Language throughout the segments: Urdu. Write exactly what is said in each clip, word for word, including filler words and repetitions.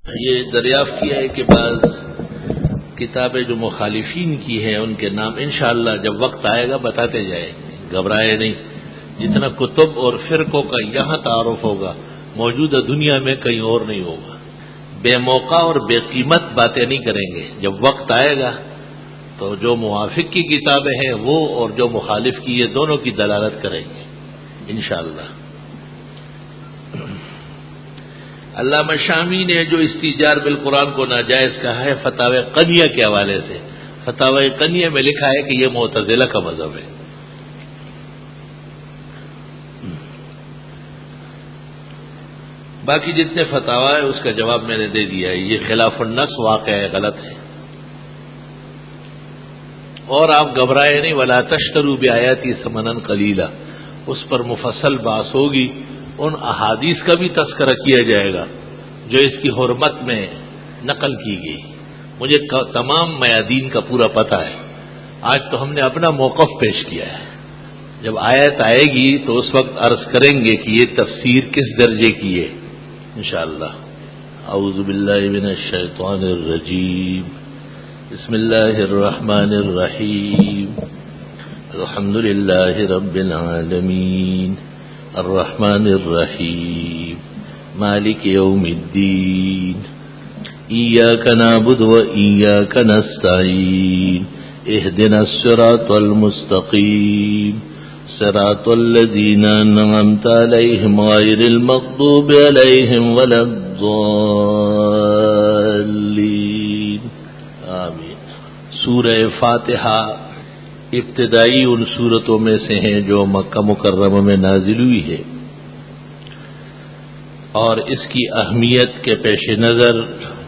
یہ دریافت کیا ہے کہ بعض کتابیں جو مخالفین کی ہیں ان کے نام انشاءاللہ جب وقت آئے گا بتاتے جائیں گے، گھبرائے نہیں۔ جتنا کتب اور فرقوں کا یہاں تعارف ہوگا موجودہ دنیا میں کہیں اور نہیں ہوگا۔ بے موقع اور بے قیمت باتیں نہیں کریں گے، جب وقت آئے گا تو جو موافق کی کتابیں ہیں وہ اور جو مخالف کی یہ دونوں کی دلالت کریں گے انشاءاللہ۔ علامہ شامی نے جو استیجار بالقرآن کو ناجائز کہا ہے فتاوی قنیہ کے حوالے سے، فتاوی قنیہ میں لکھا ہے کہ یہ معتزلہ کا مذہب ہے۔ باقی جتنے فتاوی ہے اس کا جواب میں نے دے دیا ہے، یہ خلاف النص واقع ہے، غلط ہے۔ اور آپ گھبرائے نہیں، ولا تشتروا بآیاتی ثمنا قلیلا، اس پر مفصل بحث ہوگی، ان احادیث کا بھی تذکرہ کیا جائے گا جو اس کی حرمت میں نقل کی گئی۔ مجھے تمام میادین کا پورا پتہ ہے، آج تو ہم نے اپنا موقف پیش کیا ہے، جب آیت آئے گی تو اس وقت عرض کریں گے کہ یہ تفسیر کس درجے کی ہے انشاءاللہ۔ اعوذ باللہ من الشیطان الرجیم، بسم اللہ الرحمن الرحیم، الحمد للہ رب العالمین، الرحمن الرحیم، مالک یوم الدین، ایاک نعبد و ایاک نستعین، اہدنا الصراط المستقیم، صراط الذین انعمت علیہم غیر المغضوب علیہم ولا الضالین، آمین۔ سورہ فاتحہ ابتدائی ان صورتوں میں سے ہیں جو مکہ مکرمہ میں نازل ہوئی ہے، اور اس کی اہمیت کے پیش نظر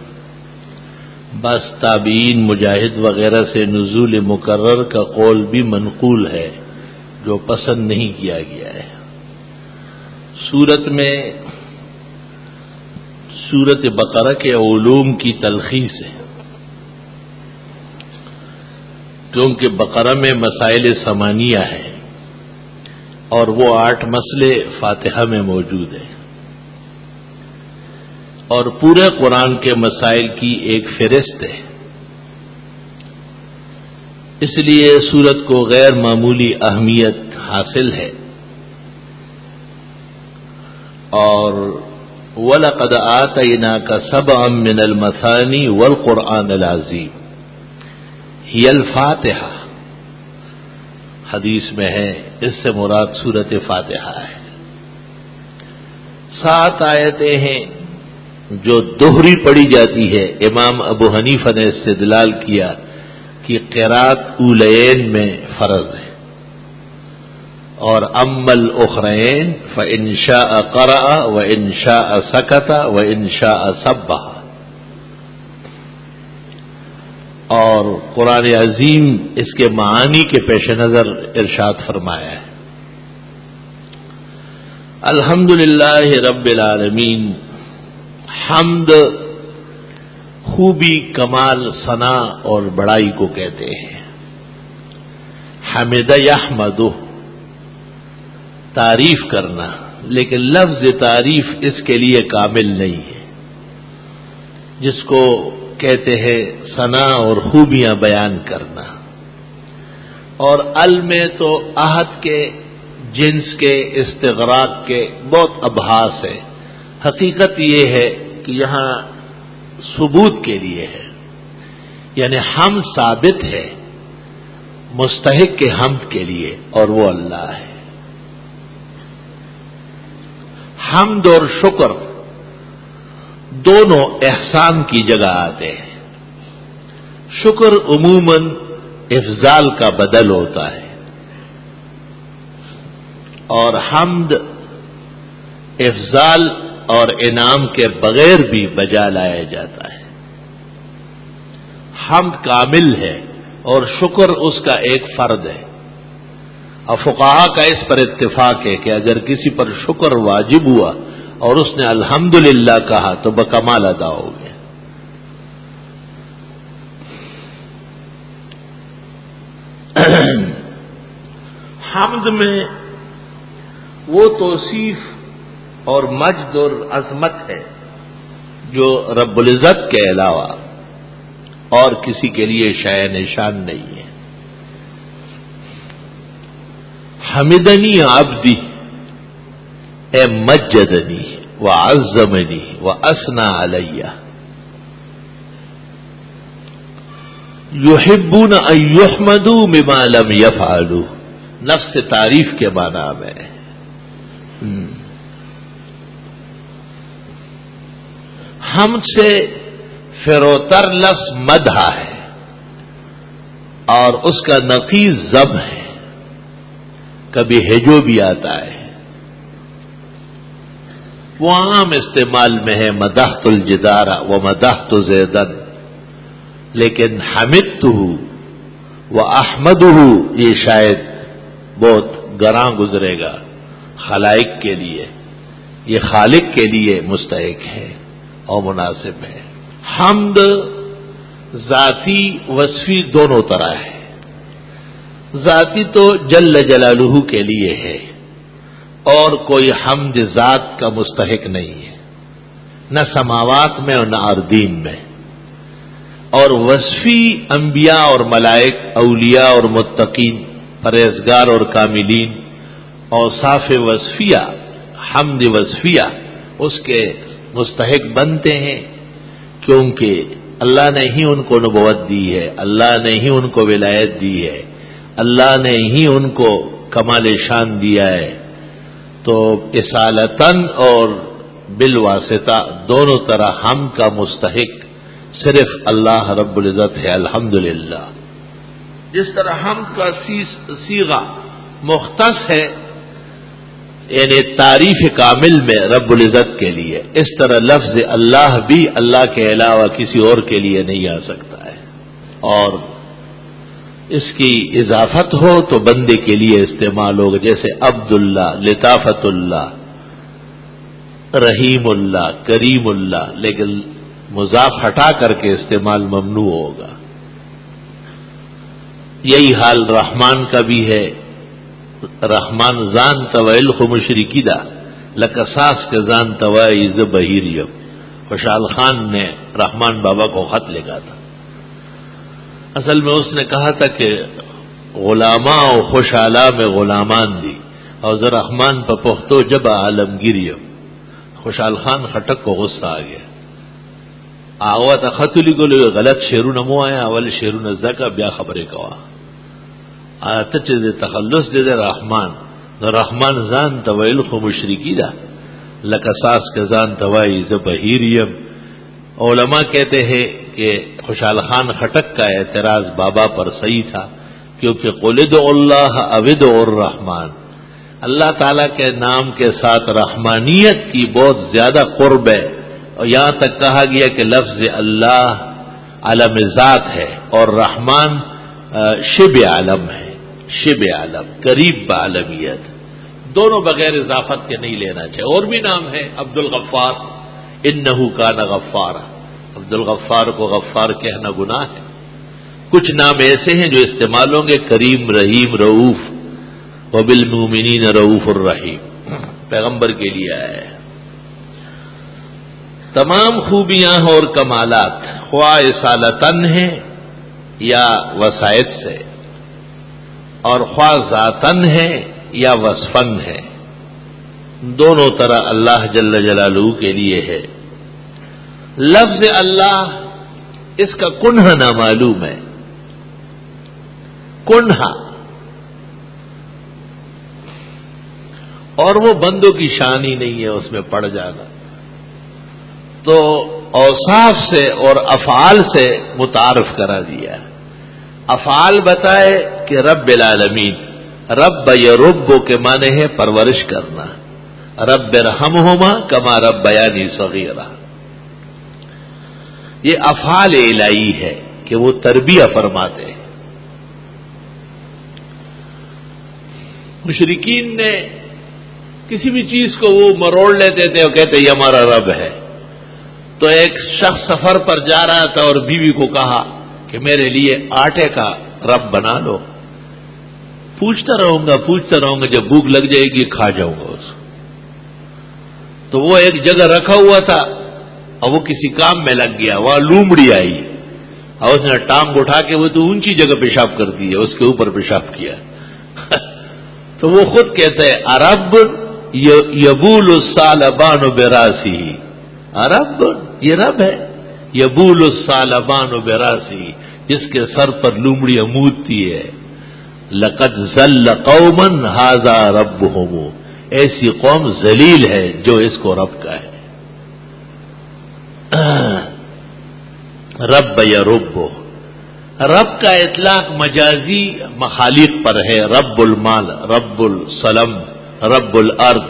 بس تابعین مجاہد وغیرہ سے نزول مکرر کا قول بھی منقول ہے جو پسند نہیں کیا گیا ہے۔ سورت میں سورت بقرہ کے علوم کی تلخیص ہے، کیونکہ بقرہ میں مسائل ثمانیہ ہے اور وہ آٹھ مسئلے فاتحہ میں موجود ہیں، اور پورے قرآن کے مسائل کی ایک فہرست ہے، اس لیے سورت کو غیر معمولی اہمیت حاصل ہے۔ اور وَلَقَدْ آتَيْنَاكَ سَبْعًا مِّنَ الْمَثَانِي وَالْقُرْآنِ الْعَظِيمِ ہی الفاتحہ، حدیث میں ہے اس سے مراد سورت فاتحہ ہے۔ سات آیتیں ہیں جو دوہری پڑھی جاتی ہے۔ امام ابو حنیفہ نے استدلال کیا کہ قرات اولین میں فرض ہے، اور اما الاخرین فإن شاء قرأ وإن شاء سکت وإن شاء سبح، اور قرآن عظیم اس کے معانی کے پیش نظر ارشاد فرمایا ہے۔ الحمدللہ رب العالمین، حمد خوبی، کمال، ثنا اور بڑائی کو کہتے ہیں۔ حمد یحمدہ، تعریف کرنا، لیکن لفظ تعریف اس کے لیے کامل نہیں ہے، جس کو کہتے ہیں ثنا اور خوبیاں بیان کرنا۔ اور ال میں تو عہد کے، جنس کے، استغراق کے بہت ابحاث ہے، حقیقت یہ ہے کہ یہاں ثبوت کے لیے ہے، یعنی ہم ثابت ہے مستحق کے حمد کے لیے، اور وہ اللہ ہے۔ حمد اور شکر دونوں احسان کی جگہ آتے ہیں۔ شکر عموماً افضال کا بدل ہوتا ہے، اور حمد افضال اور انعام کے بغیر بھی بجا لایا جاتا ہے۔ حمد کامل ہے اور شکر اس کا ایک فرد ہے۔ اور فقہا کا اس پر اتفاق ہے کہ اگر کسی پر شکر واجب ہوا اور اس نے الحمدللہ کہا تو بکمال ادا ہو گیا۔ حمد میں وہ توصیف اور مجد اور عظمت ہے جو رب العزت کے علاوہ اور کسی کے لیے شائع نشان نہیں ہے. حمدنی عبدی اے مجدنی وعظمنی واثنى علیہ. یحبون ان یحمدوا بما لم یفعلوا، نفس تعریف کے معنی میں. حمد سے فروتر لفظ مدح ہے اور اس کا نقیض ذم ہے، کبھی ہجو بھی آتا ہے. وہ عام استعمال میں ہے مدحت الجدار و مدحت زیدن، لیکن حمدتہ و احمدہ یہ شاید بہت گراں گزرے گا خلائق کے لیے، یہ خالق کے لیے مستحق ہے اور مناسب ہے. حمد ذاتی وصفی دونوں طرح ہے. ذاتی تو جل جلالہ کے لیے ہے اور کوئی حمد ذات کا مستحق نہیں ہے، نہ سماوات میں اور نہ اردین میں. اور وصفی انبیاء اور ملائک، اولیاء اور متقین، پرہیزگار اور کاملین، اوصاف وصفیہ، حمد وصفیہ اس کے مستحق بنتے ہیں، کیونکہ اللہ نے ہی ان کو نبوت دی ہے، اللہ نے ہی ان کو ولایت دی ہے، اللہ نے ہی ان کو کمال شان دیا ہے. تو اصالتاً اور بالواسطہ دونوں طرح ہم کا مستحق صرف اللہ رب العزت ہے. الحمدللہ. جس طرح ہم کا صیغہ مختص ہے یعنی تعریف کامل میں رب العزت کے لیے، اس طرح لفظ اللہ بھی اللہ کے علاوہ کسی اور کے لیے نہیں آ سکتا ہے. اور اس کی اضافت ہو تو بندے کے لیے استعمال ہوگا، جیسے عبداللہ، لطافت اللہ، رحیم اللہ، کریم اللہ، لیکن مضاف ہٹا کر کے استعمال ممنوع ہوگا. یہی حال رحمان کا بھی ہے. رحمان زان طویل خو مشرکی دا لکساس کے زان طوائی ز بہیریم. خوشحال خان نے رحمان بابا کو خط لکھا تھا. اصل میں اس نے کہا تھا کہ غلاماں و خوشحالہ میں غلامان دی اور ز رحمان پا پختو جب عالمگیریم. خوشحال خان خٹک کو غصہ آ گیا. آوا تا خطلی گلو غلط شیرون مو آیا، اول شیرون زکا بیا خبریں کوا. آتا چیز تخلص دے دے رحمان، رحمان زان طویل خو مشرکی دا لکساس کے زان طوائی ز بہیریم. علماء کہتے ہیں کہ خوشحال خان خٹک کا اعتراض بابا پر صحیح تھا، کیونکہ قل ادعوا اللہ او ادعوا الرحمن، اللہ تعالیٰ کے نام کے ساتھ رحمانیت کی بہت زیادہ قرب ہے. اور یہاں تک کہا گیا کہ لفظ اللہ علم ذات ہے اور رحمان شبہ علم ہے، شبہ علم، قریب بعالمیت. دونوں بغیر اضافت کے نہیں لینا چاہیے. اور بھی نام ہے عبد الغفار، انہ کان غفارا. عبد الغفار کو غفار کہنا گناہ ہے. کچھ نام ایسے ہیں جو استعمال ہوں گے، کریم، رحیم، رؤوف، وبالمؤمنین رؤوف الرحیم، پیغمبر کے لیے آیا ہے. تمام خوبیاں اور کمالات خواہ اصالتاً ہیں یا وسائط سے، اور خواہ ذاتاً ہیں یا وصفاً ہے، دونوں طرح اللہ جل جلالہ کے لیے ہے. لفظ اللہ اس کا کنہ نامعلوم ہے. کنہ اور وہ بندوں کی شان ہی نہیں ہے اس میں پڑ جانا. تو اوصاف سے اور افعال سے متعارف کرا دیا. افعال بتائے کہ رب العالمین، رب یرب کے معنی ہے پرورش کرنا، رب ارحمہما کما ربیانی صغیرا. یہ افعال الہی ہے کہ وہ تربیہ فرماتے ہیں. مشرکین نے کسی بھی چیز کو وہ مروڑ لیتے تھے اور کہتے یہ ہمارا رب ہے. تو ایک شخص سفر پر جا رہا تھا اور بیوی کو کہا کہ میرے لیے آٹے کا رب بنا لو. پوچھتا رہوں گا پوچھتا رہوں گا جب بھوک لگ جائے گی کھا جاؤں گا اس کو. تو وہ ایک جگہ رکھا ہوا تھا اور وہ کسی کام میں لگ گیا، وہاں لومڑی آئی اور اس نے ٹانگ اٹھا کے وہ تو اونچی جگہ پیشاب کر دی ہے، اس کے اوپر پیشاب کیا تو وہ خود کہتا ہے عرب یبول الصالبان براسی، عرب یہ رب ہے، یبول الصالبان براسی، جس کے سر پر لومڑی امودتی ہے. لقد ذل قوما ھذا ربهم، ایسی قوم ذلیل ہے جو اس کو رب کا ہے. رب یا رب، رب کا اطلاق مجازی مخالق پر ہے، رب المال، رب السلم، رب الارض،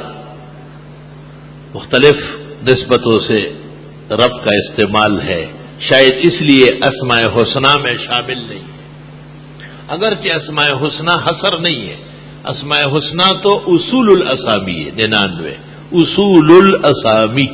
مختلف نسبتوں سے رب کا استعمال ہے، شاید اس لیے اسماء حسنہ میں شامل نہیں ہے، اگرچہ اسماء حسنہ حصر نہیں ہے، اسماء حسنہ تو اصول الاسامی ہے، ننانوے اصول الاسامی،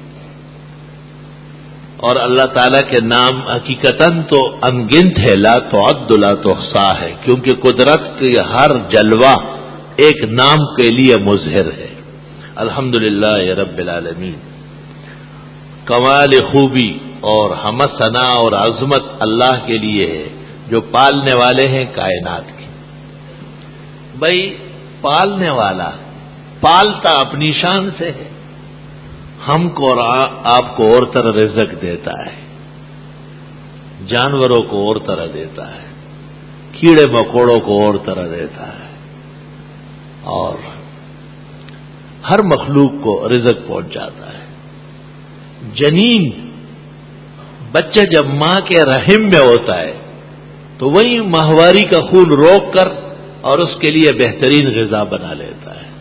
اور اللہ تعالیٰ کے نام حقیقتاً تو انگنت ہے، لا تعد لا تحصا ہے، کیونکہ قدرت کے ہر جلوہ ایک نام کے لیے مظہر ہے. الحمدللہ رب العالمین. کمال خوبی اور حمد ثنا اور عظمت اللہ کے لیے ہے جو پالنے والے ہیں کائنات کی. بھائی پالنے والا پالتا اپنی شان سے ہے، ہم کو اور آپ کو اور طرح رزق دیتا ہے، جانوروں کو اور طرح دیتا ہے، کیڑے مکوڑوں کو اور طرح دیتا ہے، اور ہر مخلوق کو رزق پہنچاتا ہے. جنین بچہ جب ماں کے رحم میں ہوتا ہے تو وہی ماہواری کا خون روک کر اور اس کے لیے بہترین غذا بنا لیتا ہے.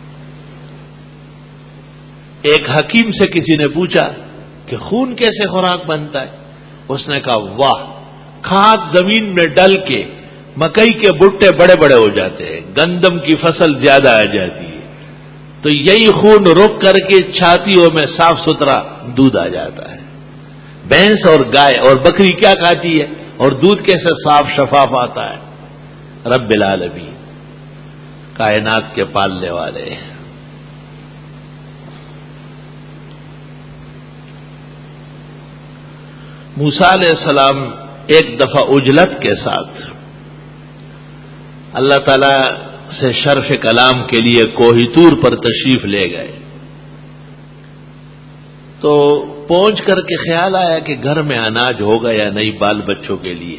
ایک حکیم سے کسی نے پوچھا کہ خون کیسے خوراک بنتا ہے؟ اس نے کہا واہ، کھاد زمین میں ڈل کے مکئی کے بھٹے بڑے بڑے ہو جاتے ہیں، گندم کی فصل زیادہ آ جاتی ہے، تو یہی خون رک کر کے چھاتیوں میں صاف ستھرا دودھ آ جاتا ہے. بھینس اور گائے اور بکری کیا کھاتی ہے اور دودھ کیسے صاف شفاف آتا ہے؟ رب العالمین، کائنات کے پالنے والے ہیں. موسیٰ علیہ السلام ایک دفعہ عجلت کے ساتھ اللہ تعالی سے شرف کلام کے لیے کوہ طور پر تشریف لے گئے، تو پہنچ کر کے خیال آیا کہ گھر میں اناج ہوگا یا نہیں بال بچوں کے لیے.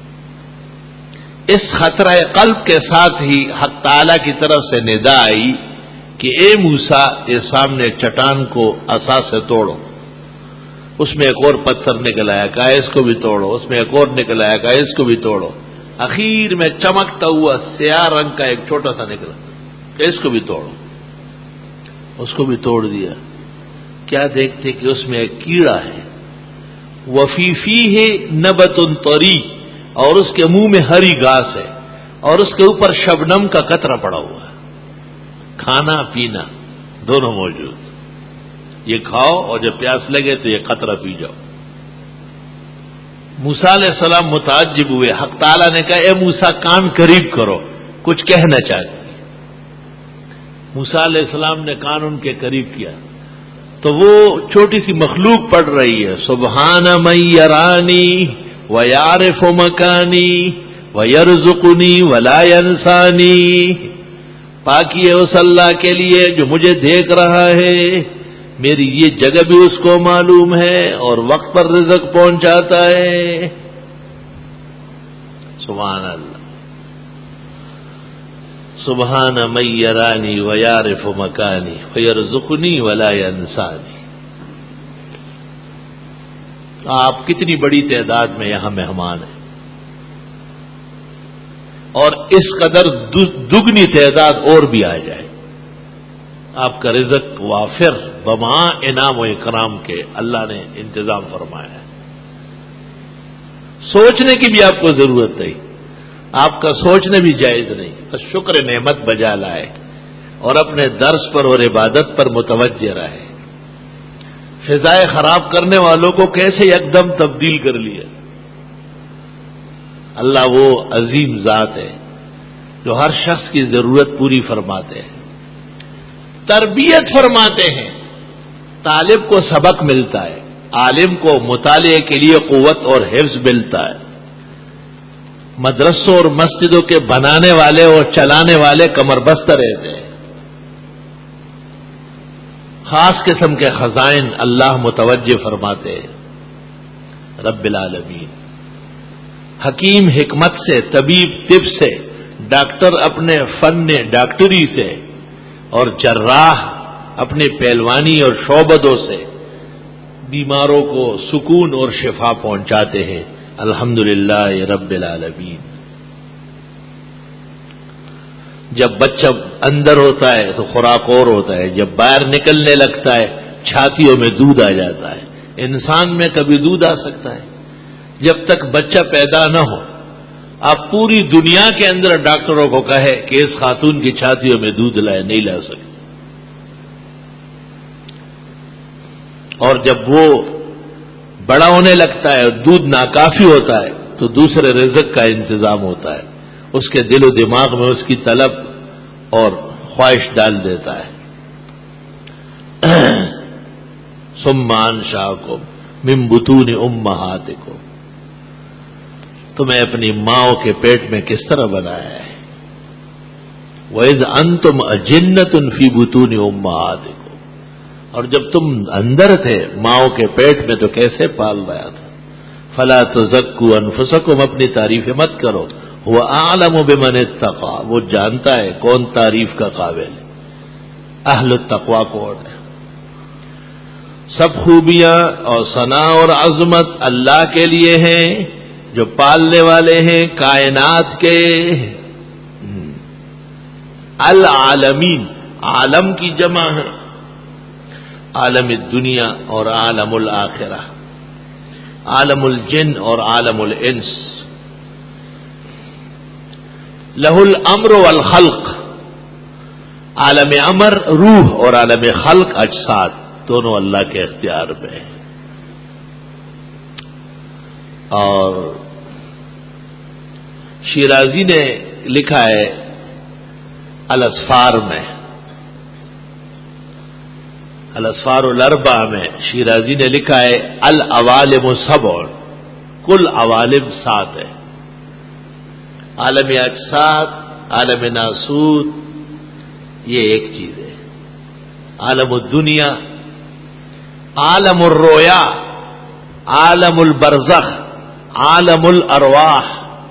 اس خطرہ قلب کے ساتھ ہی حق تعالی کی طرف سے ندا آئی کہ اے موسیٰ، یہ سامنے چٹان کو عصا سے توڑو. اس میں ایک اور پتھر نکل آیا، کہا اس کو بھی توڑو. اس میں ایک اور نکل آیا، کہا اس کو بھی توڑو. اخیر میں چمکتا ہوا سیاہ رنگ کا ایک چھوٹا سا نکلا، کہ اس کو بھی توڑو. اس کو بھی توڑ دیا. کیا دیکھتے کہ اس میں ایک کیڑا ہے، وفی فیہ نبت طری، اور اس کے منہ میں ہری گھاس ہے، اور اس کے اوپر شبنم کا قطرہ پڑا ہوا ہے. کھانا پینا دونوں موجود، یہ کھاؤ اور جب پیاس لگے تو یہ قطرہ پی جاؤ. موسیٰ علیہ السلام متعجب ہوئے. حق تعالیٰ نے کہا اے موسیٰ کان قریب کرو، کچھ کہنا چاہتی. موسیٰ علیہ السلام نے کان ان کے قریب کیا تو وہ چھوٹی سی مخلوق پڑھ رہی ہے، سبحان من یرانی ویعرف مکانی ویرزقنی ولا ینسانی. پاکی ہے اس اللہ کے لیے جو مجھے دیکھ رہا ہے، میری یہ جگہ بھی اس کو معلوم ہے اور وقت پر رزق پہنچاتا ہے. سبحان اللہ. سبحان من یرانی ویعرف مکانی ویرزقنی ولا ینسانی. آپ کتنی بڑی تعداد میں یہاں مہمان ہیں، اور اس قدر دگنی تعداد اور بھی آ جائے، آپ کا رزق وافر بما انعام و اکرام کے اللہ نے انتظام فرمایا ہے. سوچنے کی بھی آپ کو ضرورت نہیں، آپ کا سوچنا بھی جائز نہیں، بس شکر نعمت بجا لائے اور اپنے درس پر اور عبادت پر متوجہ رہے. فضائے خراب کرنے والوں کو کیسے یکدم تبدیل کر لیا. اللہ وہ عظیم ذات ہے جو ہر شخص کی ضرورت پوری فرماتے ہیں، تربیت فرماتے ہیں. طالب کو سبق ملتا ہے، عالم کو مطالعے کے لیے قوت اور حفظ ملتا ہے. مدرسوں اور مسجدوں کے بنانے والے اور چلانے والے کمر بست رہتے ہیں. خاص قسم کے خزائن اللہ متوجہ فرماتے ہیں. رب العالمین حکیم حکمت سے، طبیب طب سے، ڈاکٹر اپنے فن ڈاکٹری سے، اور جراح اپنے پہلوانی اور شعبدوں سے بیماروں کو سکون اور شفا پہنچاتے ہیں. الحمدللہ رب العالمین. جب بچہ اندر ہوتا ہے تو خوراک اور ہوتا ہے، جب باہر نکلنے لگتا ہے چھاتیوں میں دودھ آ جاتا ہے. انسان میں کبھی دودھ آ سکتا ہے؟ جب تک بچہ پیدا نہ ہو آپ پوری دنیا کے اندر ڈاکٹروں کو کہے کہ اس خاتون کی چھاتیوں میں دودھ لائے، نہیں لا سکتے. اور جب وہ بڑا ہونے لگتا ہے اور دودھ ناکافی ہوتا ہے تو دوسرے رزق کا انتظام ہوتا ہے. اس کے دل و دماغ میں اس کی طلب اور خواہش ڈال دیتا ہے. ثم انشأکم من بطون امہاتکم، تمہیں اپنی ماؤں کے پیٹ میں کس طرح بنایا ہے. وَإِذْ أَنْتُمْ أَجِنَّةٌ فِي بُطُونِ أُمَّهَاتِكُمْ، اور جب تم اندر تھے ماؤں کے پیٹ میں تو کیسے پال رہا تھا. فَلَا تُزَكُّوا أَنفُسَكُمْ، اپنی تعریف مت کرو. هُوَ أَعْلَمُ بِمَنِ اتَّقَىٰ، وہ جانتا ہے کون تعریف کا قابل ہے. اہل التقویٰ کون ہے؟ سب خوبیاں اور ثنا اور عظمت اللہ کے لیے ہیں جو پالنے والے ہیں کائنات کے. العالمین، عالم کی جمع ہے، عالم الدنیا اور عالم الآخرہ، عالم الجن اور عالم الانس. لہ الامر والخلق، عالم امر روح اور عالم خلق اجساد دونوں اللہ کے اختیار میں ہیں. اور شیرازی نے لکھا ہے الاسفار میں، الاسفار الاربع میں شیرازی نے لکھا ہے العوالم سبع، کل عوالم سات ہے. عالم اجساد، عالم ناسوت یہ ایک چیز ہے. عالم الدنیا، عالم الرویا، عالم البرزخ، عالم الارواح،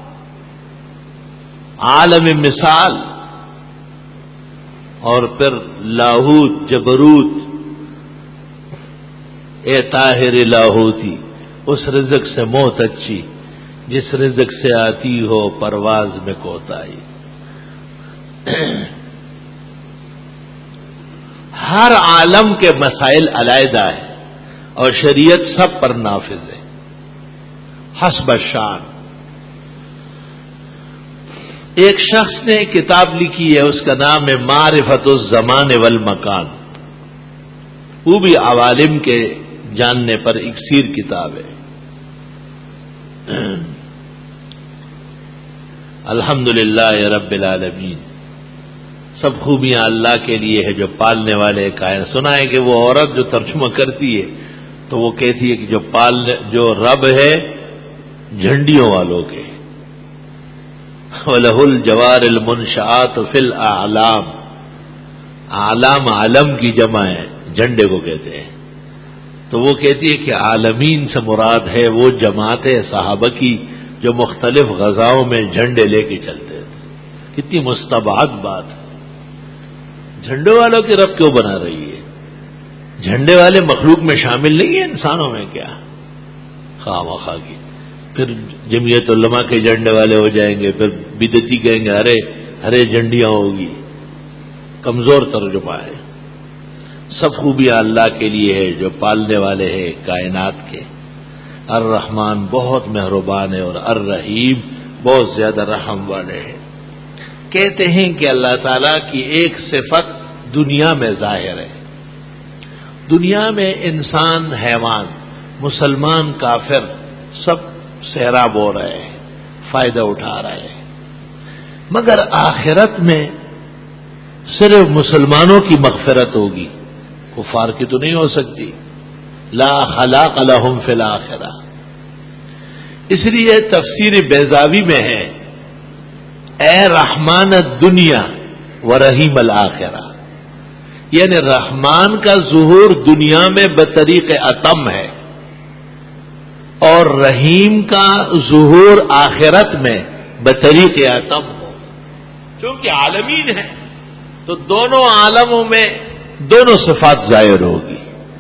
عالم مثال، اور پھر لاہوت جبروت. اے طاہر لاہوتی، اس رزق سے موت اچھی جس رزق سے آتی ہو پرواز میں کوتاہی. ہر عالم کے مسائل علیحدہ ہے اور شریعت سب پر نافذ ہے حسب الشان. ایک شخص نے کتاب لکھی ہے، اس کا نام ہے معرفت الزمان والمکان. وہ بھی عوالم کے جاننے پر اکسیر کتاب ہے. الحمدللہ رب العالمین، سب خوبیاں اللہ کے لیے ہے جو پالنے والے کائن. سنا ہے کہ وہ عورت جو ترجمہ کرتی ہے تو وہ کہتی ہے کہ جو پالنے جو رب ہے جھنڈیوں والوں کے. وَلَهُ الْجَوَارِ الْمُنْشَآتُ فِي الْأَعْلَامِ، اعلام عالم کی جمع ہے، جھنڈے کو کہتے ہیں. تو وہ کہتی ہے کہ عالمین سے مراد ہے وہ جماعت صحابہ کی جو مختلف غزاؤں میں جھنڈے لے کے چلتے تھے. کتنی مستبعد بات ہے. جھنڈے والوں کی رب کیوں بنا رہی ہے؟ جھنڈے والے مخلوق میں شامل نہیں ہیں انسانوں میں کیا؟ خواہ مخواہ کی. پھر جمعیت علماء کے جھنڈے والے ہو جائیں گے، پھر بدعتی کہیں گے ارے ہرے جھنڈیاں ہوگی. کمزور ترجمہ ہے. سب خوبیاں اللہ کے لیے ہے جو پالنے والے ہیں کائنات کے. الرحمن بہت مہربان ہے اور الرحیم بہت زیادہ رحم والے ہیں. کہتے ہیں کہ اللہ تعالیٰ کی ایک صفت دنیا میں ظاہر ہے. دنیا میں انسان، حیوان، مسلمان، کافر سب سیراب ہو رہے ہیں، فائدہ اٹھا رہے ہیں. مگر آخرت میں صرف مسلمانوں کی مغفرت ہوگی، کفار کی تو نہیں ہو سکتی. لا خلاق لهم فی الآخرہ. اس لیے تفسیر بیضاوی میں ہے اے رحمان الدنیا و رحیم الآخرہ، یعنی رحمان کا ظہور دنیا میں بطریق اتم ہے اور رحیم کا ظہور آخرت میں بطریق اتم ہو، کیونکہ عالمین ہے تو دونوں عالموں میں دونوں صفات ظاہر ہوگی.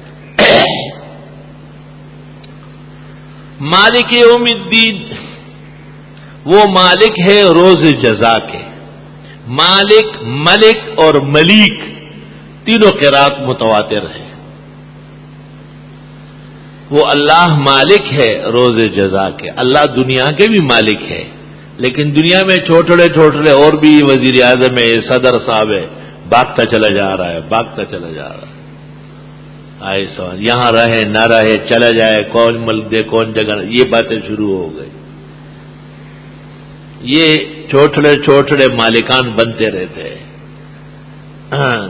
مالک یوم الدین، وہ مالک ہے روز جزا کے. مالک، ملک اور ملیک تینوں قرات متواتر ہیں. وہ اللہ مالک ہے روز جزا کے. اللہ دنیا کے بھی مالک ہے، لیکن دنیا میں چھوٹے چھوٹے اور بھی وزیر اعظم ہے، صدر صاحب ہے، بھاگتا چلا جا رہا ہے بھاگتا چلا جا رہا ہے. آئے سوال یہاں رہے نہ رہے چلا جائے، کون ملک دے کون جگہ، یہ باتیں شروع ہو گئی. یہ چھوٹڑے چھوٹڑے مالکان بنتے رہتے ہیں. ہاں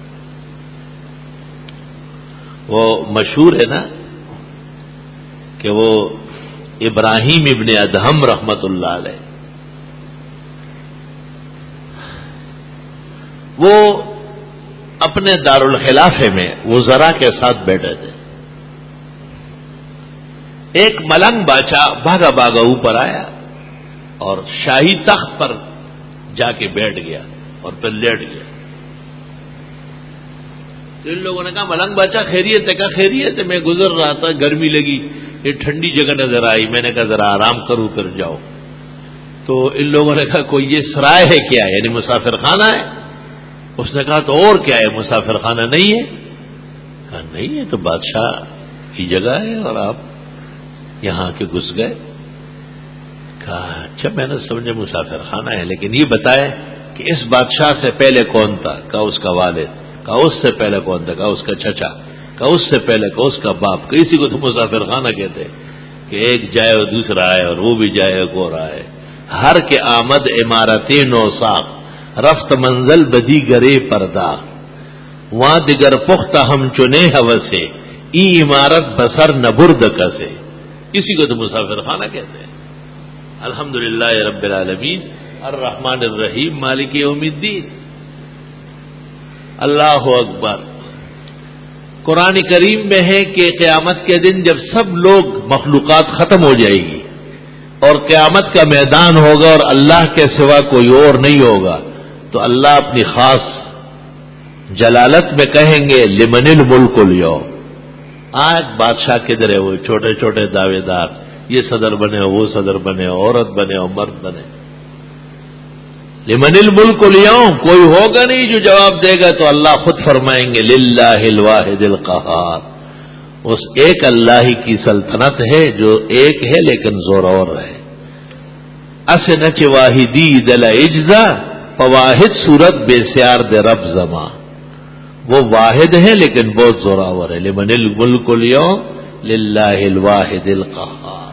وہ مشہور ہے نا کہ وہ ابراہیم ابن ادہم رحمت اللہ علیہ، وہ اپنے دارالخلافے میں وزراء کے ساتھ بیٹھے تھے. ایک ملنگ بادشاہ بھاگا بھاگا اوپر آیا اور شاہی تخت پر جا کے بیٹھ گیا اور پھر لیٹ گیا. تو ان لوگوں نے کہا ملنگ بادشاہ خیریت ہے؟ کہا خیریت ہے، میں گزر رہا تھا، گرمی لگی، یہ ٹھنڈی جگہ نظر آئی، میں نے کہا ذرا آرام کروں پھر جاؤ. تو ان لوگوں نے کہا کوئی یہ سرائے ہے کیا، یعنی مسافر خانہ ہے؟ اس نے کہا تو اور کیا ہے، مسافر خانہ نہیں ہے؟ کہا نہیں ہے تو بادشاہ کی جگہ ہے اور آپ یہاں کے گھس گئے. کہا اچھا میں نے سمجھے مسافر خانہ ہے، لیکن یہ بتائے کہ اس بادشاہ سے پہلے کون تھا؟ کہا اس کا والد. کہا اس سے پہلے کون تھا؟ کہا اس کا چچا. کہا اس سے پہلے کہا اس کا باپ. کہ اسی کو تو مسافر خانہ کہتے کہ ایک جائے اور دوسرا آئے اور وہ بھی جائے ایک اور آئے. ہر کے آمد عمارتیں نو ساخت، رفت منزل بدی گرے پرداخ، وہاں دیگر پختہ ہم چنے ہوسے، ای عمارت بسر نبرد کسے. اسی کو تو مسافر خانہ کہتے ہیں. الحمدللہ رب العالمین الرحمن الرحیم مالک یوم الدین. اللہ اکبر. قرآن کریم میں ہے کہ قیامت کے دن جب سب لوگ مخلوقات ختم ہو جائے گی اور قیامت کا میدان ہوگا اور اللہ کے سوا کوئی اور نہیں ہوگا، تو اللہ اپنی خاص جلالت میں کہیں گے لمن الملک اليوم. آج بادشاہ کدھر ہے؟ وہ چھوٹے چھوٹے دعوے دار، یہ صدر بنے وہ صدر بنے، عورت بنے اور مرد بنے. لمن الملک اليوم، کوئی ہوگا نہیں جو جواب دے گا، تو اللہ خود فرمائیں گے للہ الواحد القہار. اس ایک اللہ ہی کی سلطنت ہے جو ایک ہے لیکن زور اور ہے. اسنچ واحدی دل اجزا، فواحد صورت بے سیار دے رب زماں. وہ واحد ہے لیکن بہت زوراور ہے. لمن الملک اليوم للہ الواحد القہار.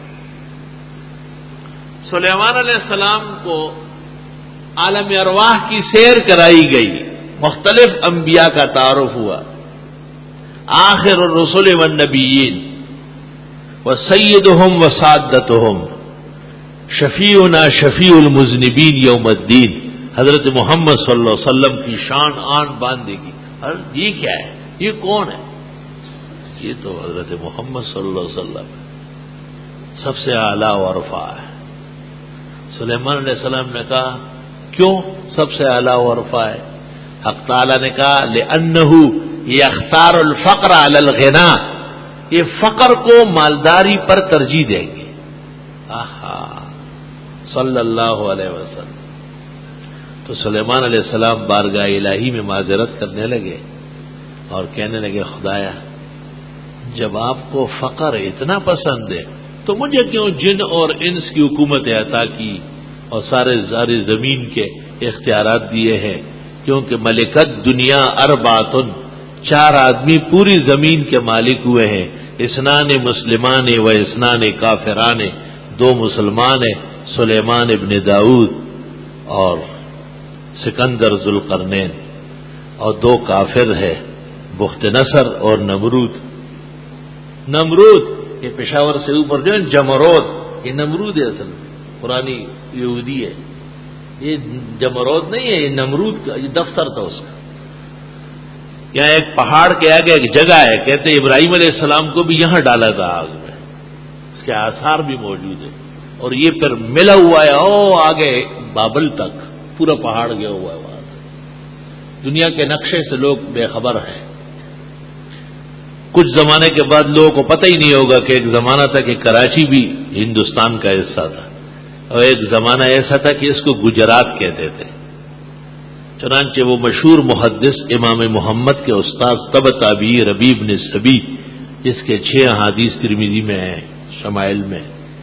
سلیمان علیہ السلام کو عالم ارواح کی سیر کرائی گئی، مختلف انبیاء کا تعارف ہوا. آخر الرسل والنبیین وسیدہم وسادتہم شفیعنا شفیع المذنبین یوم الدین. حضرت محمد صلی اللہ علیہ وسلم کی شان آن باندھے گی. یہ کیا ہے؟ یہ کون ہے؟ یہ تو حضرت محمد صلی اللہ علیہ وسلم سب سے اعلیٰ و ارفع ہے. سلیمان علیہ السلام نے کہا کیوں سب سے اعلیٰ و ارفع ہے؟ حق تعالی نے کہا لأنہ یختار الفقر علی الغنا، یہ فقر کو مالداری پر ترجیح دیں گے. آہا صلی اللہ علیہ وسلم. تو سلیمان علیہ السلام بارگاہ الہی میں معذرت کرنے لگے اور کہنے لگے خدایا جب آپ کو فقر اتنا پسند ہے تو مجھے کیوں جن اور انس کی حکومت عطا کی اور سارے ساری زمین کے اختیارات دیے ہیں؟ کیونکہ ملکت دنیا اربعۃ، چار آدمی پوری زمین کے مالک ہوئے ہیں. اسنان مسلمان و اسنان کافران، دو مسلمان ہیں سلیمان ابن داؤد اور سکندر ذوالقرنین، اور دو کافر ہے بخت نصر اور نمرود. نمرود یہ پشاور سے اوپر جو ہے جمرود، یہ نمرود ہے اصل میں، پرانی یہودی ہے، یہ جمرود نہیں ہے، یہ نمرود کا یہ دفتر تھا اس کا۔ یہاں ایک پہاڑ کے آگے ایک جگہ ہے، کہتے ہیں ابراہیم علیہ السلام کو بھی یہاں ڈالا تھا آگ میں، اس کے آثار بھی موجود ہیں، اور یہ پھر ملا ہوا ہے او آگے بابل تک، پورا پہاڑ گیا ہوا ہے وہاں سے۔ دنیا کے نقشے سے لوگ بے خبر ہیں۔ کچھ زمانے کے بعد لوگوں کو پتہ ہی نہیں ہوگا کہ ایک زمانہ تھا کہ کراچی بھی ہندوستان کا حصہ تھا، اور ایک زمانہ ایسا تھا کہ اس کو گجرات کہتے تھے۔ چنانچہ وہ مشہور محدث امام محمد کے استاذ طب تابعی ربیع بن سبی، جس کے چھ احادیث ترمذی میں ہیں شمائل میں،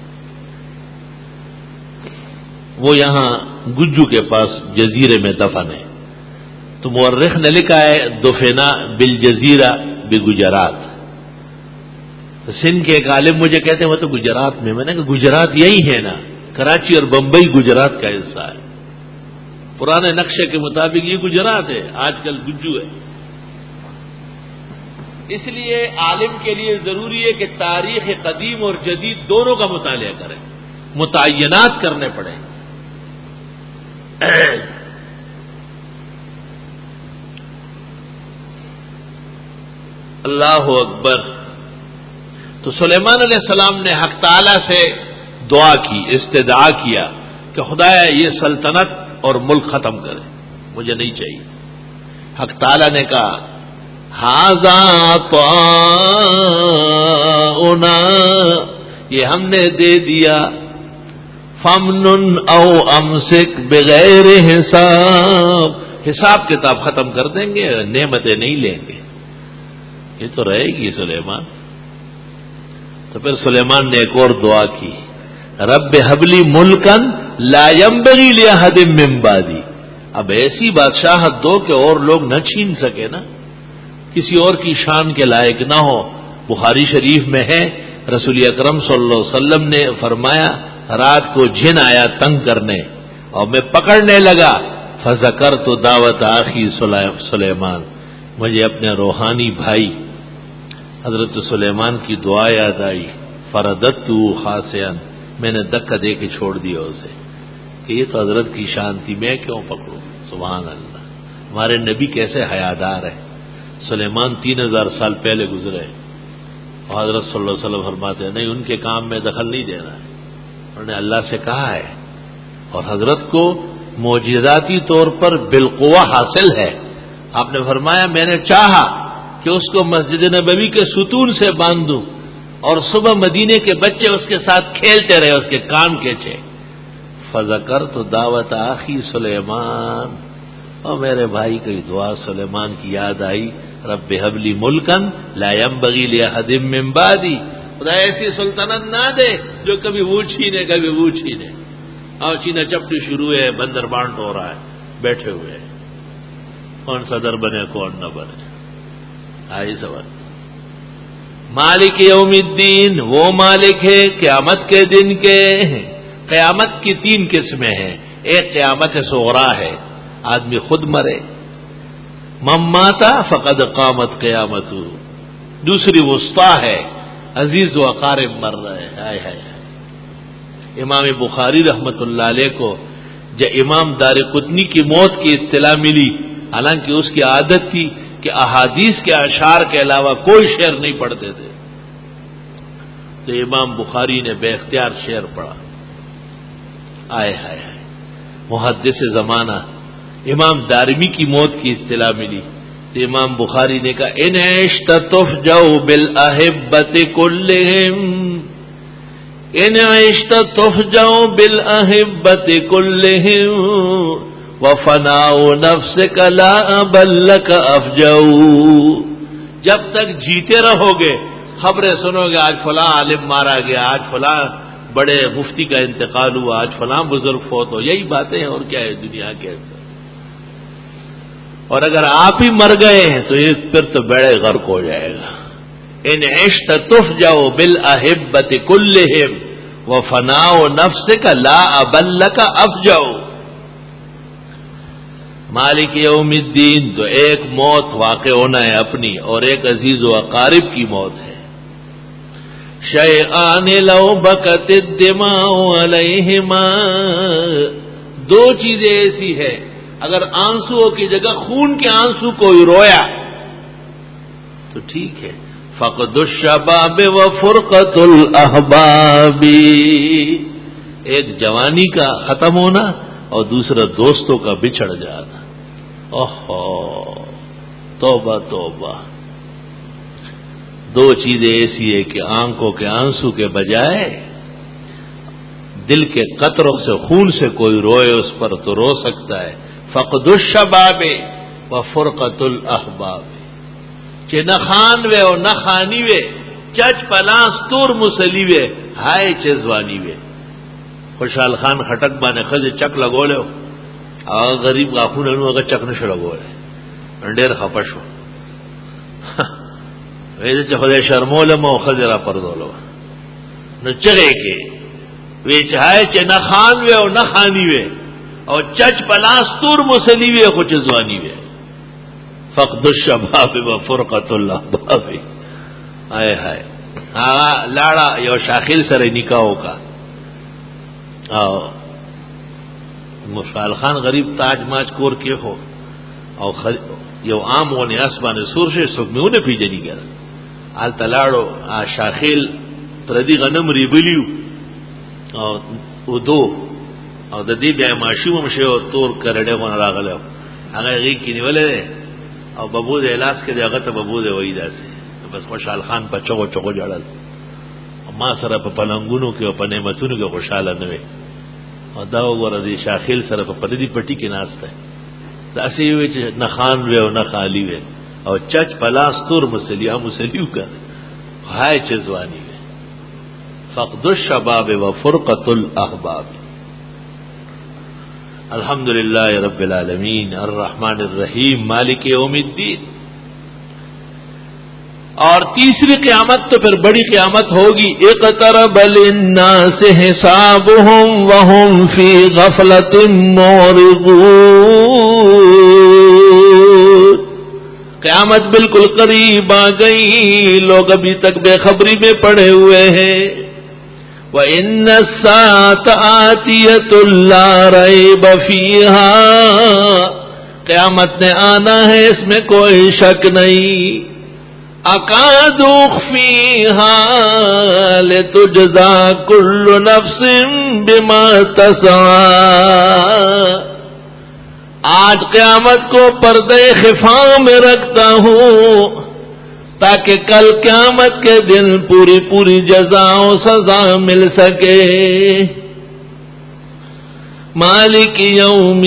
وہ یہاں گجو کے پاس جزیرے میں دفن ہے۔ تو مورخ نے لکھا ہے دفنا بالجزیرہ بگجرات۔ تو سندھ کے ایک عالم مجھے کہتے ہیں وہ تو گجرات میں، میں نے کہا گجرات یہی ہے نا، کراچی اور بمبئی گجرات کا حصہ ہے، پرانے نقشے کے مطابق یہ گجرات ہے، آج کل گجو ہے۔ اس لیے عالم کے لیے ضروری ہے کہ تاریخ قدیم اور جدید دونوں کا مطالعہ کریں، متعینات کرنے پڑیں۔ اللہ اکبر۔ تو سلیمان علیہ السلام نے حق تعالی سے دعا کی، استدعا کیا کہ خدایا یہ سلطنت اور ملک ختم کرے، مجھے نہیں چاہیے۔ حق تعالی نے کہا ھذا طاؤنا، یہ ہم نے دے دیا، فمنن او امسک بغیر حساب، حساب کتاب ختم کر دیں گے، نعمتیں نہیں لیں گے، یہ تو رہے گی سلیمان۔ تو پھر سلیمان نے ایک اور دعا کی، رب حبلی ملکن لا ينبغي لأحد من بعدی، اب ایسی بادشاہت دو کہ اور لوگ نہ چھین سکے نا، کسی اور کی شان کے لائق نہ ہو۔ بخاری شریف میں ہے رسول اکرم صلی اللہ علیہ وسلم نے فرمایا رات کو جن آیا تنگ کرنے اور میں پکڑنے لگا، فذکرت دعوت آخی سلیمان، مجھے اپنے روحانی بھائی حضرت سلیمان کی دعا یاد آئی، فرددت خاسئا، میں نے دکا دے کے چھوڑ دیا اسے کہ یہ تو حضرت کی شان تھی، میں کیوں پکڑوں۔ سبحان اللہ، ہمارے نبی کیسے حیادار ہے۔ سلیمان تین ہزار سال پہلے گزرے اور حضرت صلی اللہ علیہ وسلم فرماتے ہیں نہیں، ان کے کام میں دخل نہیں دینا ہے، انہوں نے اللہ سے کہا ہے، اور حضرت کو معجزاتی طور پر بالقوہ حاصل ہے۔ آپ نے فرمایا میں نے چاہا کہ اس کو مسجد نبوی کے ستون سے باندھ دوں اور صبح مدینے کے بچے اس کے ساتھ کھیلتے رہے، اس کے کان کھینچے۔ فذکرت دعوت آخی سلیمان، اور میرے بھائی کی دعا سلیمان کی یاد آئی، رب حبلی ملکن لا ينبغي لأحد من بعدی، خدا ایسی سلطنت نہ دے جو کبھی وہ چھینے کبھی وہ چھینے۔ اور چینا چپٹی شروع ہے، بندر بانٹ ہو رہا ہے، بیٹھے ہوئے ہیں، کون صدر بنے کون نہ بنے۔ آئی سوال مالک یوم الدین، وہ مالک ہے قیامت کے دن کے۔ قیامت کی تین قسمیں ہیں، ایک قیامت صغریٰ ہے، آدمی خود مرے، من ماتا فقد قامت قیامت، دوسری وسطیٰ ہے، عزیز و اقارب مر رہے ہیں۔ ہائے ہائے، امام بخاری رحمت اللہ علیہ کو جب امام دارقطنی کی موت کی اطلاع ملی، حالانکہ اس کی عادت تھی کہ احادیث کے اشعار کے علاوہ کوئی شعر نہیں پڑھتے تھے، تو امام بخاری نے بے اختیار شعر پڑھا۔ آئے ہائے ہائے، محدث زمانہ امام دارمی کی موت کی اطلاع ملی تو امام بخاری نے کہا ان عشت تفجأ بالاحبۃ کلہم، ان عشت تفجأ بالاحبۃ کلہم وفناء نفسک لا بل لک افجأ، جب تک جیتے رہو گے خبریں سنو گے، آج فلاں عالم مارا گیا، آج فلاں بڑے مفتی کا انتقال ہوا، آج فلاں بزرگ فوت ہو، یہی باتیں ہیں اور کیا ہے دنیا کے اندر۔ اور اگر آپ ہی مر گئے ہیں تو یہ پھر تو بیڑے غرق ہو جائے گا۔ ان عشت تفجأ بالاحبۃ کلہم وفناء نفسک لا بل لک افجأ۔ مالک یوم الدین، تو ایک موت واقع ہونا ہے اپنی، اور ایک عزیز و اقارب کی موت ہے۔ شیئان لو بکت الدماء علیہما، دو چیزیں ایسی ہے اگر آنسو کی جگہ خون کے آنسو کوئی رویا تو ٹھیک ہے، فقد الشباب و فرقت الاحباب، ایک جوانی کا ختم ہونا اور دوسرا دوستوں کا بچھڑ جانا. اوہو توبہ توبہ. دو چیزیں ایسی ہے کہ آنکھوں کے آنسو کے بجائے دل کے قطروں سے خون سے کوئی روئے اس پر تو رو سکتا ہے. فقد الشباب و فرقت الاحباب، کہ نہ خان وے اور نہ خانی وے، چچ پلاس تور مسلی وے ہائے چزوانی وے. خوشحال خان خٹک بانے خز چک لگو لے آگا غریب غاخون انو اگر چک نشو لگو لے ڈیر خپشو ویدے چه خدای شرمولم او خز را پردولو نو چگے کے وی چاہے چه نہ خان وے او نہ خانی وے او چچ پلاس تور مسلی وے خو چزوانی وے. فقد الشباب و فرقت الاحباب. آئے ہائے آغا لاڑا یو شاخل سر نکاحو کا مشال خان غریب تاج ماج کور کے ہو او یو عام و نیاس بانے سور شے سکمیو نے پی جنی گیا آل تلاڑو آ شاخل پردی غنم ریبلیو او دو او د دې بیا ماشوم مشه او تور کرډه غون راغله هغه غي کینی ولې او ببو د الاس کې دغه ته ببو د وای داسې بس خوشحال خان په چغو چغو جړل ما سره په پلنګونو کې او په نعمتونو کې خوشاله نه وي او دا وګوره دي شاخل سره په پدې پټي کې ناشته دا سی وی چې نه خان وی او نه خالی وی او چچ پلاس تور مسلیا مسلیو کا هاي چزوانی وی. فقد الشباب و فرقت الاحباب. الحمد للہ رب العالمین الرحمن الرحیم مالک یوم الدین. اور تیسری قیامت تو پھر بڑی قیامت ہوگی. اقترب للناس حسابهم وهم فی غفلۃ معرضون. قیامت بالکل قریب آ گئی، لوگ ابھی تک بے خبری میں پڑے ہوئے ہیں. وَإِنَّ السَّاعَةَ آتِيَةٌ لَا رَيْبَ فِيهَا. قیامت نے آنا ہے اس میں کوئی شک نہیں. اکاد اخفیها لتجزا کل نفس بما تسعى. آج قیامت کو پردے خفا میں رکھتا ہوں تاکہ کل قیامت کے دن پوری پوری جزا و سزا مل سکے. مالک یوم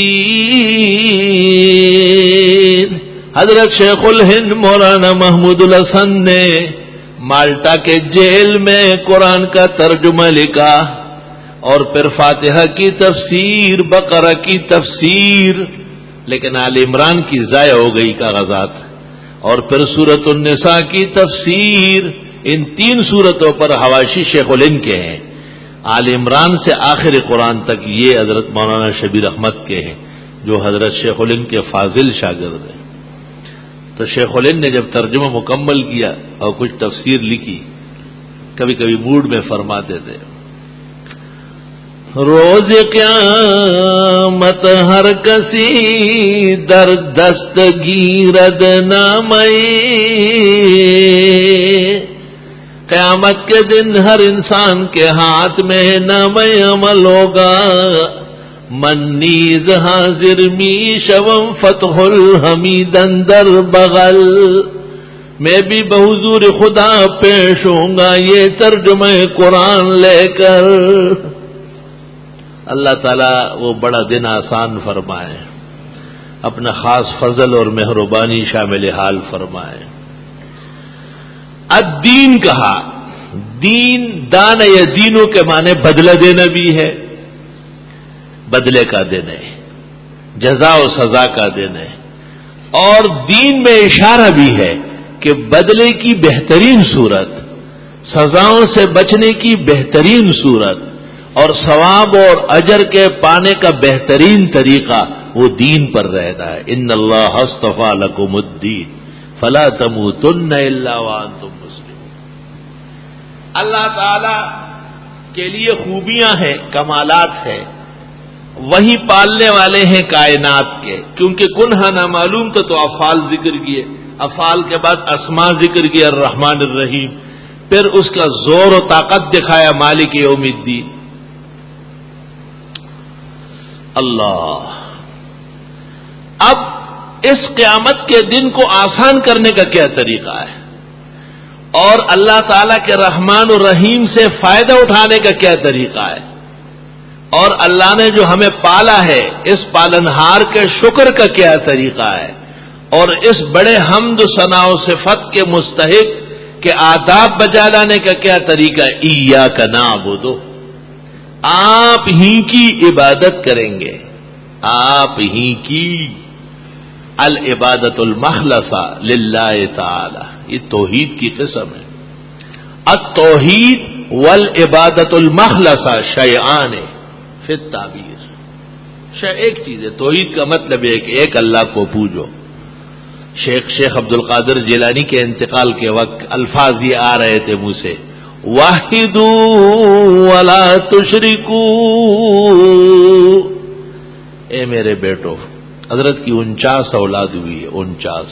الدین. حضرت شیخ الہند مولانا محمود الحسن نے مالٹا کے جیل میں قرآن کا ترجمہ لکھا اور پھر فاتحہ کی تفسیر، بقرہ کی تفسیر، لیکن آل عمران کی ضائع ہو گئی کاغذات، اور پھر سورۃ النساء کی تفسیر. ان تین سورتوں پر حواشی شیخ الہند کے ہیں. آل عمران سے آخر قرآن تک یہ حضرت مولانا شبیر احمد کے ہیں جو حضرت شیخ الہند کے فاضل شاگرد ہیں. تو شیخ الہند نے جب ترجمہ مکمل کیا اور کچھ تفسیر لکھی، کبھی کبھی موڈ میں فرماتے تھے روز قیامت ہر کسی در دست گیرد نامئی. قیامت کے دن ہر انسان کے ہاتھ میں نام عمل ہوگا. من نیز حاضر می شوم فتح الحمید اندر بغل. میں بھی بحضور خدا پیش ہوں گا یہ ترجمہ قرآن لے کر. اللہ تعالیٰ وہ بڑا دن آسان فرمائے، اپنا خاص فضل اور مہربانی شامل حال فرمائے. الدین کہا، دین دان یا دینوں کے معنی بدلہ دینا بھی ہے، بدلے کا دن ہے، جزا و سزا کا دن ہے. اور دین میں اشارہ بھی ہے کہ بدلے کی بہترین صورت، سزاؤں سے بچنے کی بہترین صورت اور ثواب اور اجر کے پانے کا بہترین طریقہ وہ دین پر رہنا ہے. ان اللہ اصطفیٰ لکم الدین فلا تموتن الا وانتم مسلمون. اللہ تعالی کے لیے خوبیاں ہیں، کمالات ہیں، وہی پالنے والے ہیں کائنات کے، کیونکہ کنہا نامعلوم تو تو افعال ذکر کیے، افعال کے بعد اسماء ذکر کیا، الرحمن الرحیم، پھر اس کا زور و طاقت دکھایا، مالک یوم الدین۔ اللہ، اب اس قیامت کے دن کو آسان کرنے کا کیا طریقہ ہے، اور اللہ تعالی کے رحمان الرحیم سے فائدہ اٹھانے کا کیا طریقہ ہے، اور اللہ نے جو ہمیں پالا ہے اس پالنہار کے شکر کا کیا طریقہ ہے، اور اس بڑے حمد و ثنا و صفت کے مستحق کے آداب بجا لانے کا کیا طریقہ ہے۔ ایاک نعبد، آپ ہی کی عبادت کریں گے، آپ ہی کی، العبادت المخلصہ للہ تعالی، یہ توحید کی قسم ہے۔ التوحید والعبادت المخلصہ شیئان فی التعبیر، شے ایک چیز ہے، توحید کا مطلب ہے کہ ایک اللہ کو پوجو۔ شیخ شیخ عبد القادر جیلانی کے انتقال کے وقت الفاظ یہ آ رہے تھے منہ سے، وحدوا ولا تشرکوا، اے میرے بیٹو، حضرت کی انچاس اولاد ہوئی ہے، انچاس،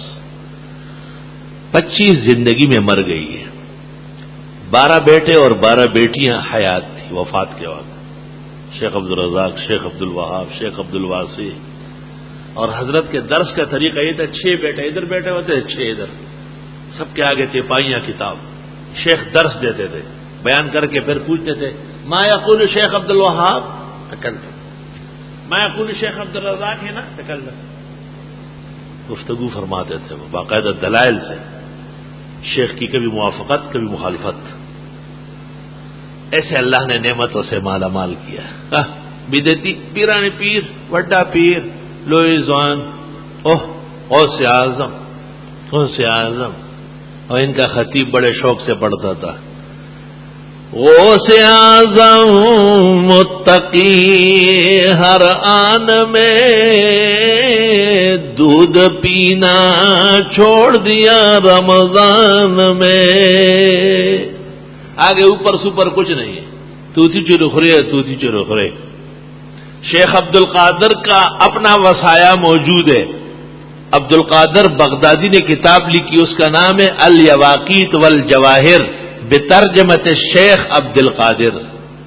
پچیس زندگی میں مر گئی ہے، بارہ بیٹے اور بارہ بیٹیاں حیات تھی وفات کے وقت، شیخ عبد الرزاق، شیخ عبد الوہاب، شیخ عبد الواسع، اور حضرت کے درس کا طریقہ یہ تھا، چھ بیٹے ادھر بیٹھے ہوتے، چھ ادھر، سب کے آگے تھے پائیاں کتاب، شیخ درس دیتے تھے، بیان کر کے پھر پوچھتے تھے ما یقول شیخ عبد الوہاب، تکلم، ما یقول شیخ عبد الرزاق ہے نا، تکلم، گفتگو فرماتے تھے وہ باقاعدہ دلائل سے، شیخ کی کبھی موافقت کبھی مخالفت، ایسے اللہ نے نعمتوں سے مالا مال کیا۔ بدعتی پیرانی پیر، وڈا پیر، لوئی زوان، اوہ غوث اعظم، غوث اعظم، اور ان کا خطیب بڑے شوق سے پڑھتا تھا، غوث اعظم متقی ہر آن میں دودھ پینا چھوڑ دیا رمضان میں، آگے اوپر سوپر کچھ نہیں ہے، تو تھی چلو خرے تو تھی چلو خرے۔ شیخ عبد القادر کا اپنا وصایا موجود ہے، عبد القادر بغدادی نے کتاب لکھی، اس کا نام ہے الیواقیت والجواہر بترجمت شیخ عبد القادر۔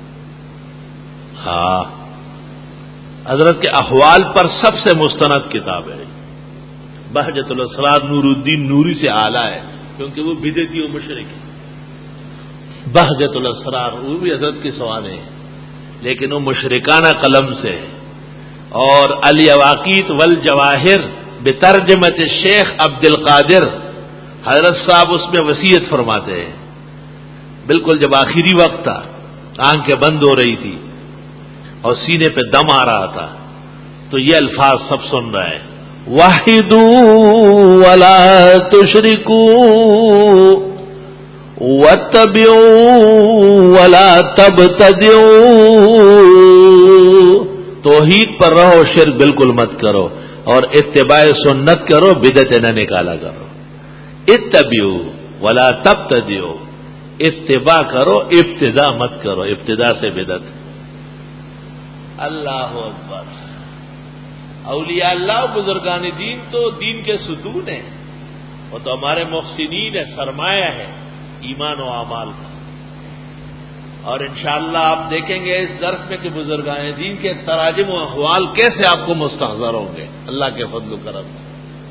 ہاں، حضرت کے احوال پر سب سے مستند کتاب ہے، بہجت الاسرار نور الدین نوری سے اعلیٰ ہے، کیونکہ وہ بدعتی و مشرک ہے۔ بہجت الاسرار وہ بھی حضرت کی سوال ہے، لیکن وہ مشرکانہ قلم سے، اور الیواقیت والجواہر بترجمت شیخ عبد القادر، حضرت صاحب اس میں وصیت فرماتے ہیں، بالکل جب آخری وقت تھا، آنکھیں بند ہو رہی تھی اور سینے پہ دم آ رہا تھا، تو یہ الفاظ سب سن رہے ہیں، وحدوا ولا تشرکوا واتبعوا ولا تبتدعوا، توحید پر رہو، شرک بالکل مت کرو، اور اتباع سنت کرو، بدعت نہ نکالا کرو۔ اتبعوا ولا تبتدعوا، اتباع کرو، ابتدا مت کرو، ابتدا سے بدعت۔ اللہ اکبر، اولیاء اللہ بزرگان دین تو دین کے ستون ہیں، وہ تو ہمارے محسنین ہے، سرمایہ ہے ایمان و اعمال کا، اور انشاءاللہ آپ دیکھیں گے اس درس میں کہ بزرگان دین کے تراجم و احوال کیسے آپ کو مستحضر ہوں گے اللہ کے فضل و کرم سے۔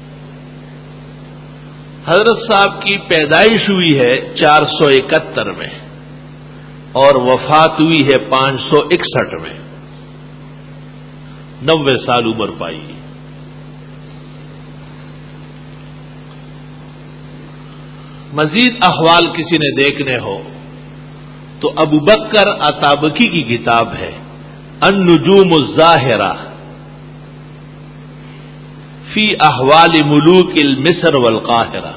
حضرت صاحب کی پیدائش ہوئی ہے چار سو اکہتر میں اور وفات ہوئی ہے پانچ سو اکسٹھ میں، نوے سال عمر پائی۔ مزید احوال کسی نے دیکھنے ہو تو ابو بکر عطابکی کی کتاب ہے النجوم الظاہرہ فی احوال ملوک المصر والقاہرہ،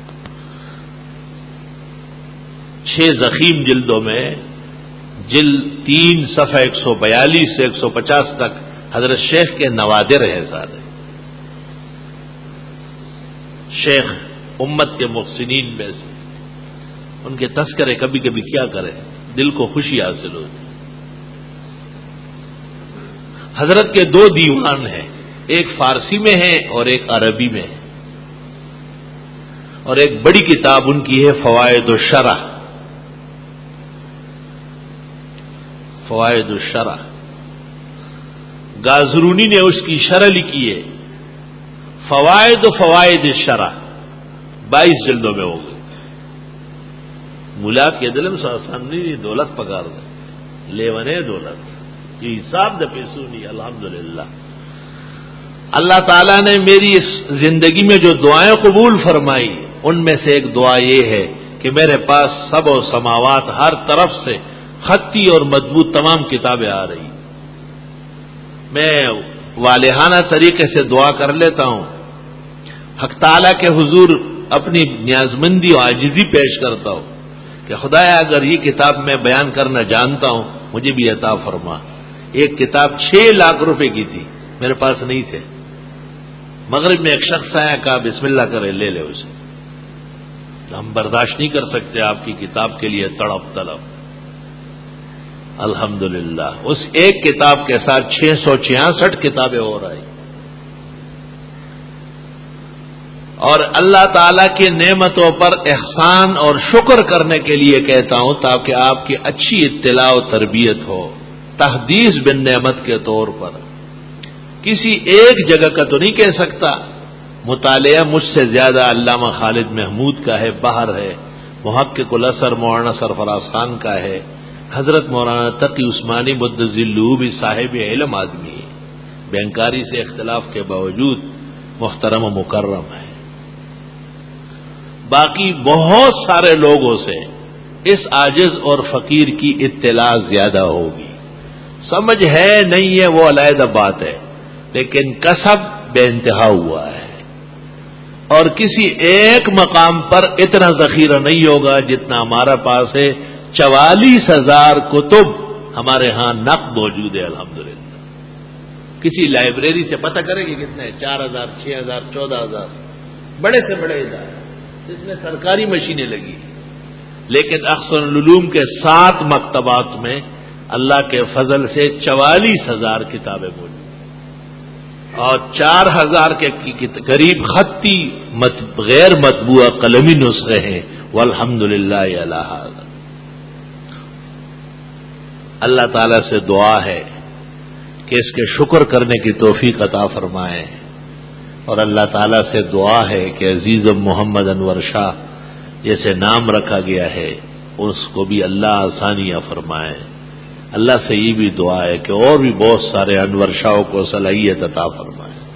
چھ ضخیم جلدوں میں، جلد تین صفحہ ایک سو بیالیس سے ایک سو پچاس تک حضرت شیخ کے نوادر ہیں سارے، شیخ امت کے محسنین میں سے۔ ان کے تذکرے کبھی کبھی کیا کریں، دل کو خوشی حاصل ہوتی۔ حضرت کے دو دیوان ہیں، ایک فارسی میں ہے اور ایک عربی میں ہے، اور ایک بڑی کتاب ان کی ہے فوائد الشرح، فوائد الشرح گازرونی نے اس کی شرح لکھی ہے، فوائد و فوائد الشرح، بائیس جلدوں میں ہو گئی۔ ملا کے دلم ساسان نہیں دولت پکار دے لیونے دولت یہ حساب دے پیسو نہیں۔ الحمدللہ اللہ تعالیٰ نے میری اس زندگی میں جو دعائیں قبول فرمائی، ان میں سے ایک دعا یہ ہے کہ میرے پاس سب و سماوات ہر طرف سے خطی اور مضبوط تمام کتابیں آ رہی، میں والہانہ طریقے سے دعا کر لیتا ہوں، حق تعالیٰ کے حضور اپنی نیازمندی و عاجزی پیش کرتا ہوں کہ خدایا اگر یہ کتاب میں بیان کرنا جانتا ہوں مجھے بھی عطا فرما۔ ایک کتاب چھ لاکھ روپے کی تھی، میرے پاس نہیں تھے، مغرب میں ایک شخص آیا کہا بسم اللہ کرے لے لے اسے، ہم برداشت نہیں کر سکتے آپ کی کتاب کے لیے تڑپ طلب۔ الحمدللہ اس ایک کتاب کے ساتھ چھ سو چھیاسٹھ کتابیں ہو رہی، اور اللہ تعالی کی نعمتوں پر احسان اور شکر کرنے کے لیے کہتا ہوں تاکہ آپ کی اچھی اطلاع و تربیت ہو، تحدیث بن نعمت کے طور پر۔ کسی ایک جگہ کا تو نہیں کہہ سکتا، مطالعہ مجھ سے زیادہ علامہ خالد محمود کا ہے، بحر ہے، محقق الاثر مولانا سرفراز خان کا ہے، حضرت مولانا تقی عثمانی مدظلہ بھی صاحب علم آدمی ہے، بینکاری سے اختلاف کے باوجود محترم و مکرم ہے۔ باقی بہت سارے لوگوں سے اس عاجز اور فقیر کی اطلاع زیادہ ہوگی، سمجھ ہے نہیں ہے وہ علیحدہ بات ہے، لیکن کسب بے انتہا ہوا ہے، اور کسی ایک مقام پر اتنا ذخیرہ نہیں ہوگا جتنا ہمارا پاس ہے۔ چوالیس ہزار کتب ہمارے ہاں نقد موجود ہے الحمدللہ۔ کسی لائبریری سے پتہ کریں گے کتنے، چار ہزار چھ ہزار چودہ ہزار بڑے سے بڑے ادارے جس میں سرکاری مشینیں لگی، لیکن احسن العلوم کے سات مکتبات میں اللہ کے فضل سے چوالیس ہزار کتابیں موجود، اور چار ہزار کے قریب خطی غیر مطبوعہ قلمی نسخے ہیں، والحمدللہ علی ھذا۔ اللہ تعالیٰ سے دعا ہے کہ اس کے شکر کرنے کی توفیق عطا فرمائے، اور اللہ تعالیٰ سے دعا ہے کہ عزیز محمد انور شاہ جیسے نام رکھا گیا ہے اس کو بھی اللہ آسانیاں فرمائے۔ اللہ سے یہ بھی دعا ہے کہ اور بھی بہت سارے انور شاہوں کو صلاحیت عطا فرمائے۔